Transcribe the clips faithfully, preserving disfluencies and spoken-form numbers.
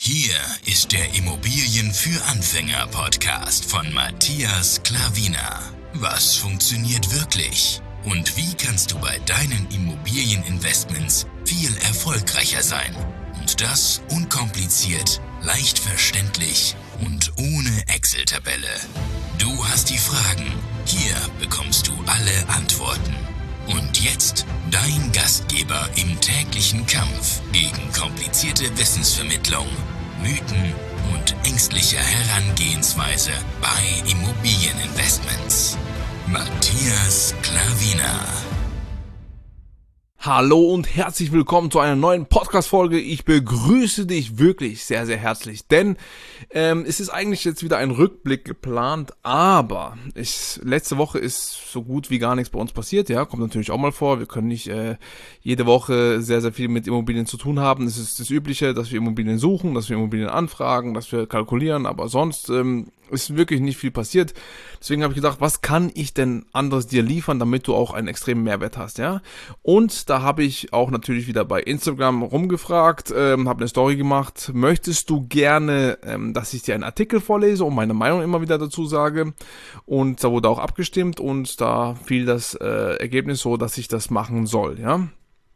Hier ist der Immobilien für Anfänger Podcast von Matthias Klavina. Was funktioniert wirklich? Und wie kannst du bei deinen Immobilieninvestments viel erfolgreicher sein? Und das unkompliziert, leicht verständlich und ohne Excel-Tabelle. Du hast die Fragen, hier bekommst du alle Antworten. Und jetzt dein Gastgeber im täglichen Kampf gegen komplizierte Wissensvermittlung, Mythen und ängstliche Herangehensweise bei Immobilieninvestments. Matthias Klavina. Hallo und herzlich willkommen zu einer neuen Podcast-Folge. Ich begrüße dich wirklich sehr, sehr herzlich, denn ähm, es ist eigentlich jetzt wieder ein Rückblick geplant, aber ich, letzte Woche ist so gut wie gar nichts bei uns passiert, ja, kommt natürlich auch mal vor. Wir können nicht äh, jede Woche sehr, sehr viel mit Immobilien zu tun haben. Es ist das Übliche, dass wir Immobilien suchen, dass wir Immobilien anfragen, dass wir kalkulieren, aber sonst ähm, ist wirklich nicht viel passiert. Deswegen habe ich gedacht, was kann ich denn anderes dir liefern, damit du auch einen extremen Mehrwert hast, ja? Und da habe ich auch natürlich wieder bei Instagram rumgefragt, ähm, habe eine Story gemacht. Möchtest du gerne, ähm, dass ich dir einen Artikel vorlese und meine Meinung immer wieder dazu sage? Und da wurde auch abgestimmt und da fiel das äh, Ergebnis so, dass ich das machen soll, ja?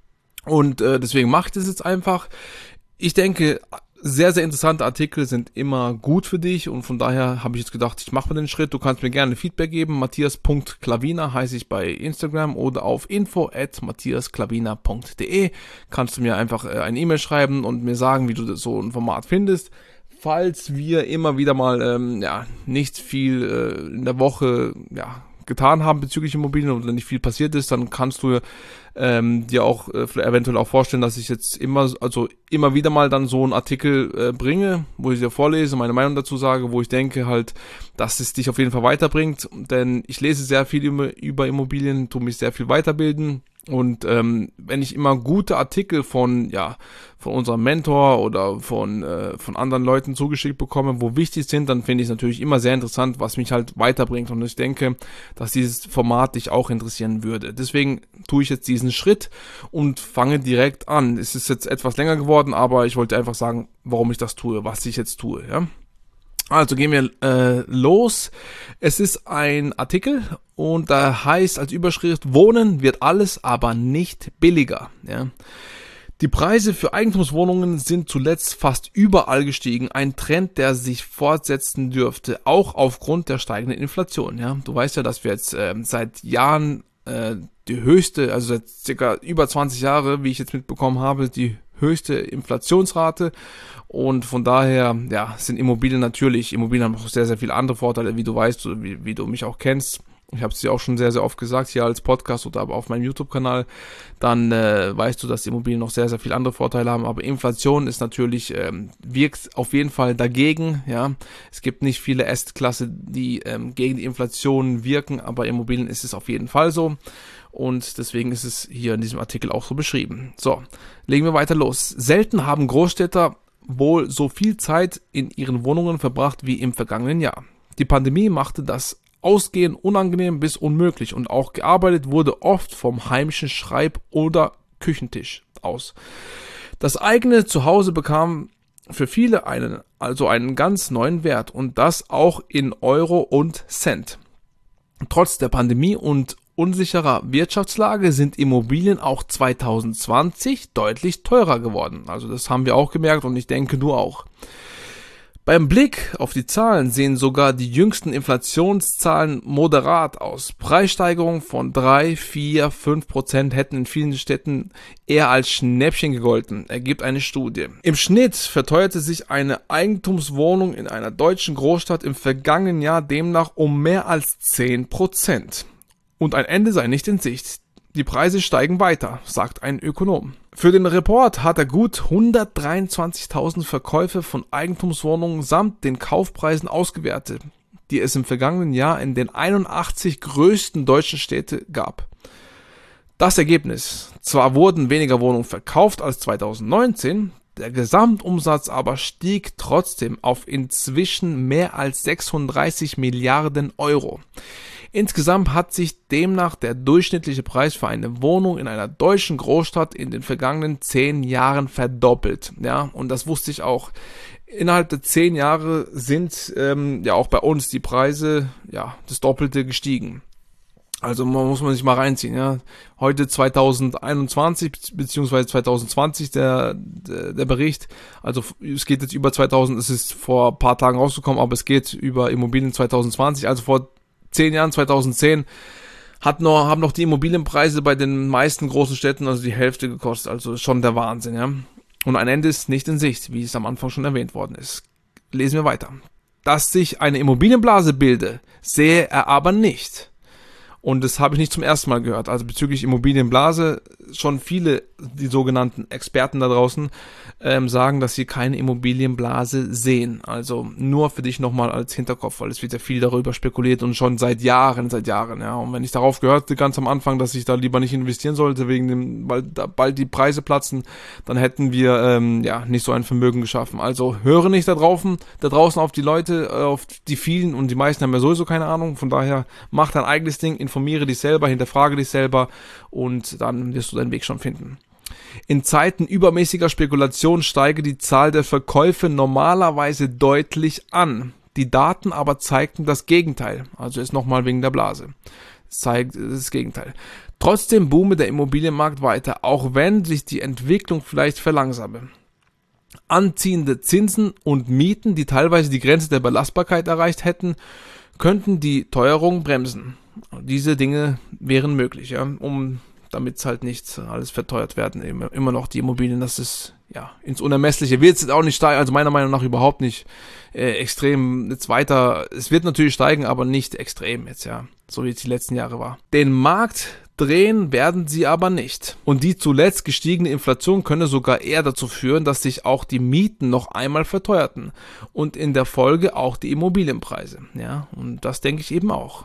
Und äh, deswegen mache ich das jetzt einfach. Ich denke, sehr, sehr interessante Artikel sind immer gut für dich und von daher habe ich jetzt gedacht, ich mache mal den Schritt. Du kannst mir gerne Feedback geben. Matthias Punkt Klavina heiße ich bei Instagram oder auf info at matthiasklavina punkt de. Kannst du mir einfach äh, eine E-Mail schreiben und mir sagen, wie du das so ein Format findest. Falls wir immer wieder mal ähm, ja nicht viel äh, in der Woche ja getan haben bezüglich Immobilien oder nicht viel passiert ist, dann kannst du ähm, dir auch äh, eventuell auch vorstellen, dass ich jetzt immer, also immer wieder mal dann so einen Artikel äh, bringe, wo ich dir vorlese, meine Meinung dazu sage, wo ich denke halt, dass es dich auf jeden Fall weiterbringt, denn ich lese sehr viel über, über Immobilien, tu mich sehr viel weiterbilden. Und ähm, wenn ich immer gute Artikel von ja von unserem Mentor oder von äh, von anderen Leuten zugeschickt bekomme, wo wichtig sind, dann finde ich es natürlich immer sehr interessant, was mich halt weiterbringt. Und ich denke, dass dieses Format dich auch interessieren würde. Deswegen tue ich jetzt diesen Schritt und fange direkt an. Es ist jetzt etwas länger geworden, aber ich wollte einfach sagen, warum ich das tue, was ich jetzt tue, ja. Also gehen wir äh, los. Es ist ein Artikel und da heißt als Überschrift: Wohnen wird alles, aber nicht billiger. Ja. Die Preise für Eigentumswohnungen sind zuletzt fast überall gestiegen. Ein Trend, der sich fortsetzen dürfte, auch aufgrund der steigenden Inflation. Ja. Du weißt ja, dass wir jetzt äh, seit Jahren äh, die höchste, also seit circa über zwanzig Jahre, wie ich jetzt mitbekommen habe, die höchste Inflationsrate. Und von daher, ja, sind Immobilien natürlich, Immobilien haben auch sehr, sehr viele andere Vorteile, wie du weißt, oder wie, wie du mich auch kennst. Ich habe es dir auch schon sehr, sehr oft gesagt, hier als Podcast oder aber auf meinem YouTube-Kanal. Dann äh, weißt du, dass die Immobilien noch sehr, sehr viele andere Vorteile haben. Aber Inflation ist natürlich, ähm, wirkt auf jeden Fall dagegen. Ja, es gibt nicht viele Assetklasse, die ähm, gegen die Inflation wirken, aber Immobilien ist es auf jeden Fall so. Und deswegen ist es hier in diesem Artikel auch so beschrieben. So, legen wir weiter los. Selten haben Großstädter wohl so viel Zeit in ihren Wohnungen verbracht wie im vergangenen Jahr. Die Pandemie machte das Ausgehen unangenehm bis unmöglich und auch gearbeitet wurde oft vom heimischen Schreib- oder Küchentisch aus. Das eigene Zuhause bekam für viele einen, also einen ganz neuen Wert und das auch in Euro und Cent. Trotz der Pandemie und unsicherer Wirtschaftslage sind Immobilien auch zwanzig zwanzig deutlich teurer geworden. Also das haben wir auch gemerkt und ich denke du auch. Beim Blick auf die Zahlen sehen sogar die jüngsten Inflationszahlen moderat aus. Preissteigerungen von drei, vier, fünf Prozent hätten in vielen Städten eher als Schnäppchen gegolten, ergibt eine Studie. Im Schnitt verteuerte sich eine Eigentumswohnung in einer deutschen Großstadt im vergangenen Jahr demnach um mehr als zehn Prozent. Und ein Ende sei nicht in Sicht. Die Preise steigen weiter, sagt ein Ökonom. Für den Report hat er gut hundertdreiundzwanzigtausend Verkäufe von Eigentumswohnungen samt den Kaufpreisen ausgewertet, die es im vergangenen Jahr in den einundachtzig größten deutschen Städten gab. Das Ergebnis: Zwar wurden weniger Wohnungen verkauft als zweitausendneunzehn, der Gesamtumsatz aber stieg trotzdem auf inzwischen mehr als sechsunddreißig Milliarden Euro. Insgesamt hat sich demnach der durchschnittliche Preis für eine Wohnung in einer deutschen Großstadt in den vergangenen zehn Jahren verdoppelt. Ja, und das wusste ich auch. Innerhalb der zehn Jahre sind ähm, ja auch bei uns die Preise ja das Doppelte gestiegen. Also man muss man sich mal reinziehen, ja. Heute zwanzig einundzwanzig beziehungsweise zwanzig zwanzig der, der der Bericht. Also es geht jetzt über zweitausend, es ist vor ein paar Tagen rausgekommen, aber es geht über Immobilien zwanzig zwanzig. Also vor zehn Jahren, zwanzig zehn, hat noch haben noch die Immobilienpreise bei den meisten großen Städten also die Hälfte gekostet. Also schon der Wahnsinn, ja. Und ein Ende ist nicht in Sicht, wie es am Anfang schon erwähnt worden ist. Lesen wir weiter. Dass sich eine Immobilienblase bilde, sehe er aber nicht. Und das habe ich nicht zum ersten Mal gehört. Also bezüglich Immobilienblase, schon viele, die sogenannten Experten da draußen, ähm, sagen, dass sie keine Immobilienblase sehen. Also nur für dich nochmal als Hinterkopf, weil es wird ja viel darüber spekuliert und schon seit Jahren, seit Jahren. Ja. Und wenn ich darauf gehörte, ganz am Anfang, dass ich da lieber nicht investieren sollte, wegen dem, weil da bald die Preise platzen, dann hätten wir ähm, ja nicht so ein Vermögen geschaffen. Also höre nicht da draußen, da draußen auf die Leute, auf die vielen, und die meisten haben ja sowieso keine Ahnung. Von daher mach dein eigenes Ding, informiere dich selber, hinterfrage dich selber und dann wirst du deinen Weg schon finden. In Zeiten übermäßiger Spekulation steige die Zahl der Verkäufe normalerweise deutlich an. Die Daten aber zeigten das Gegenteil. Also ist nochmal wegen der Blase. Es zeigt das Gegenteil. Trotzdem boome der Immobilienmarkt weiter, auch wenn sich die Entwicklung vielleicht verlangsame. Anziehende Zinsen und Mieten, die teilweise die Grenze der Belastbarkeit erreicht hätten, könnten die Teuerung bremsen. Diese Dinge wären möglich, ja, um damit es halt nicht alles verteuert werden, immer, immer noch die Immobilien, das ist ja ins Unermessliche, wird es auch nicht steigen, also meiner Meinung nach überhaupt nicht äh, extrem jetzt weiter, es wird natürlich steigen, aber nicht extrem jetzt, ja, so wie es die letzten Jahre war. Den Markt drehen werden sie aber nicht. Und die zuletzt gestiegene Inflation könne sogar eher dazu führen, dass sich auch die Mieten noch einmal verteuerten und in der Folge auch die Immobilienpreise, ja, und das denke ich eben auch.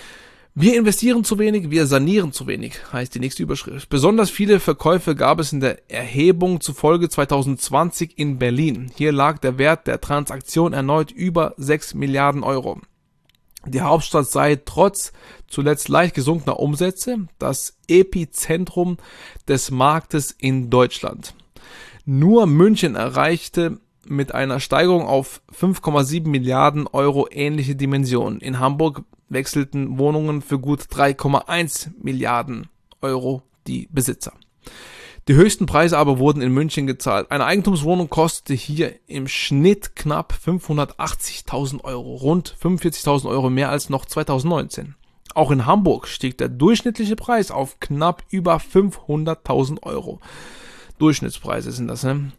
Wir investieren zu wenig, wir sanieren zu wenig, heißt die nächste Überschrift. Besonders viele Verkäufe gab es in der Erhebung zufolge zwanzig zwanzig in Berlin. Hier lag der Wert der Transaktion erneut über sechs Milliarden Euro. Die Hauptstadt sei trotz zuletzt leicht gesunkener Umsätze das Epizentrum des Marktes in Deutschland. Nur München erreichte mit einer Steigerung auf fünf Komma sieben Milliarden Euro ähnliche Dimensionen. In Hamburg wechselten Wohnungen für gut drei Komma eins Milliarden Euro die Besitzer. Die höchsten Preise aber wurden in München gezahlt. Eine Eigentumswohnung kostete hier im Schnitt knapp fünfhundertachtzigtausend Euro, rund fünfundvierzigtausend Euro mehr als noch zwanzig neunzehn. Auch in Hamburg stieg der durchschnittliche Preis auf knapp über fünfhunderttausend Euro. Durchschnittspreise sind das, ne?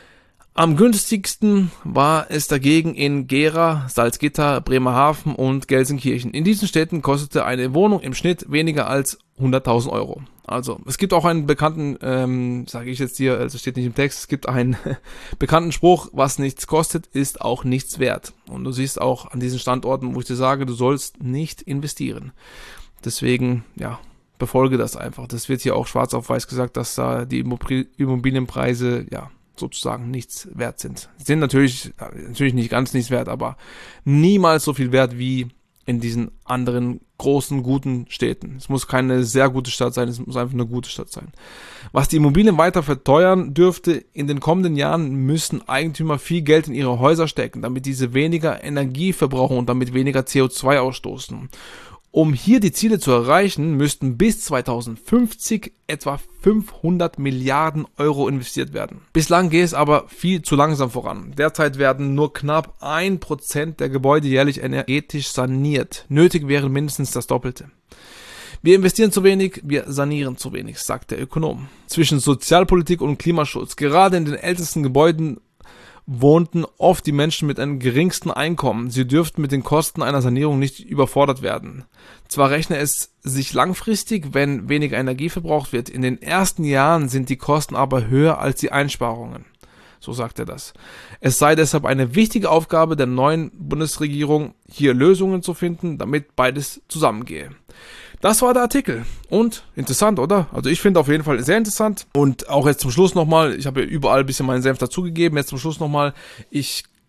Am günstigsten war es dagegen in Gera, Salzgitter, Bremerhaven und Gelsenkirchen. In diesen Städten kostete eine Wohnung im Schnitt weniger als hunderttausend Euro. Also es gibt auch einen bekannten, ähm, sage ich jetzt hier, also steht nicht im Text, es gibt einen bekannten Spruch, was nichts kostet, ist auch nichts wert. Und du siehst auch an diesen Standorten, wo ich dir sage, du sollst nicht investieren. Deswegen, ja, befolge das einfach. Das wird hier auch schwarz auf weiß gesagt, dass da die Immobilienpreise, ja, sozusagen nichts wert sind. Sind natürlich, natürlich nicht ganz nichts wert, aber niemals so viel wert wie in diesen anderen großen, guten Städten. Es muss keine sehr gute Stadt sein, es muss einfach eine gute Stadt sein. Was die Immobilien weiter verteuern dürfte, in den kommenden Jahren müssen Eigentümer viel Geld in ihre Häuser stecken, damit diese weniger Energie verbrauchen und damit weniger C O zwei ausstoßen. Um hier die Ziele zu erreichen, müssten bis zweitausendfünfzig etwa fünfhundert Milliarden Euro investiert werden. Bislang geht es aber viel zu langsam voran. Derzeit werden nur knapp ein Prozent der Gebäude jährlich energetisch saniert. Nötig wäre mindestens das Doppelte. Wir investieren zu wenig, wir sanieren zu wenig, sagt der Ökonom. Zwischen Sozialpolitik und Klimaschutz, gerade in den ältesten Gebäuden, wohnten oft die Menschen mit einem geringsten Einkommen. Sie dürften mit den Kosten einer Sanierung nicht überfordert werden. Zwar rechne es sich langfristig, wenn weniger Energie verbraucht wird. In den ersten Jahren sind die Kosten aber höher als die Einsparungen. So sagt er das. Es sei deshalb eine wichtige Aufgabe der neuen Bundesregierung, hier Lösungen zu finden, damit beides zusammengehe. Das war der Artikel. Und interessant, oder? Also ich finde auf jeden Fall sehr interessant. Und auch jetzt zum Schluss nochmal, ich habe ja überall ein bisschen meinen Senf dazugegeben, jetzt zum Schluss nochmal, ich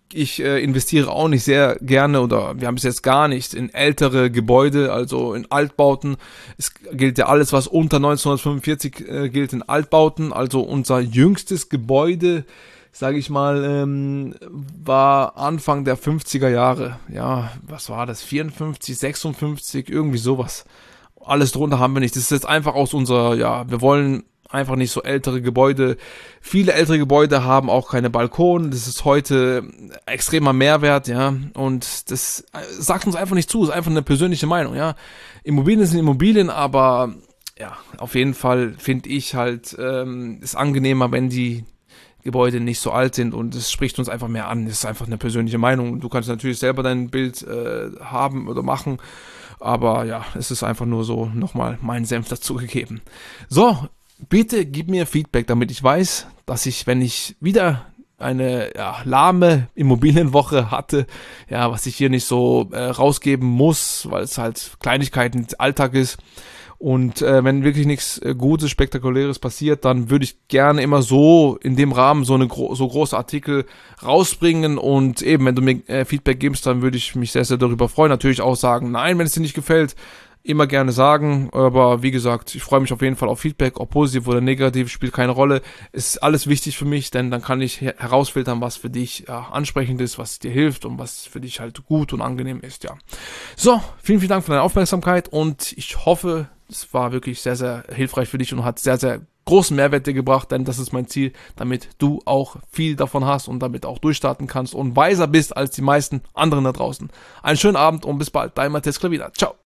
Ich äh, investiere auch nicht sehr gerne oder wir haben es jetzt gar nicht in ältere Gebäude, also in Altbauten. Es gilt ja alles, was unter neunzehnhundertfünfundvierzig äh, gilt, in Altbauten. Also unser jüngstes Gebäude, sage ich mal, ähm, war Anfang der fünfziger Jahre. Ja, was war das? vierundfünfzig, sechsundfünfzig, irgendwie sowas. Alles drunter haben wir nicht. Das ist jetzt einfach aus unserer, ja, wir wollen einfach nicht so ältere Gebäude. Viele ältere Gebäude haben auch keine Balkone. Das ist heute extremer Mehrwert, ja. Und das sagt uns einfach nicht zu. Das ist einfach eine persönliche Meinung, ja. Immobilien sind Immobilien, aber ja, auf jeden Fall finde ich halt, ähm, ist angenehmer, wenn die Gebäude nicht so alt sind und es spricht uns einfach mehr an. Das ist einfach eine persönliche Meinung. Du kannst natürlich selber dein Bild äh, haben oder machen, aber ja, es ist einfach nur so nochmal mein Senf dazugegeben. So, bitte gib mir Feedback, damit ich weiß, dass ich, wenn ich wieder eine ja, lahme Immobilienwoche hatte, ja, was ich hier nicht so äh, rausgeben muss, weil es halt Kleinigkeiten Alltag ist. Und äh, wenn wirklich nichts äh, Gutes, Spektakuläres passiert, dann würde ich gerne immer so in dem Rahmen so eine gro- so große Artikel rausbringen. Und eben, wenn du mir äh, Feedback gibst, dann würde ich mich sehr, sehr darüber freuen. Natürlich auch sagen, nein, wenn es dir nicht gefällt, immer gerne sagen. Aber wie gesagt, ich freue mich auf jeden Fall auf Feedback, ob positiv oder negativ, spielt keine Rolle. Ist alles wichtig für mich, denn dann kann ich her- herausfiltern, was für dich ja, ansprechend ist, was dir hilft und was für dich halt gut und angenehm ist, ja. So, vielen, vielen Dank für deine Aufmerksamkeit und ich hoffe, es war wirklich sehr, sehr hilfreich für dich und hat sehr, sehr großen Mehrwert dir gebracht, denn das ist mein Ziel, damit du auch viel davon hast und damit auch durchstarten kannst und weiser bist als die meisten anderen da draußen. Einen schönen Abend und bis bald, dein Matthias Klavina. Ciao.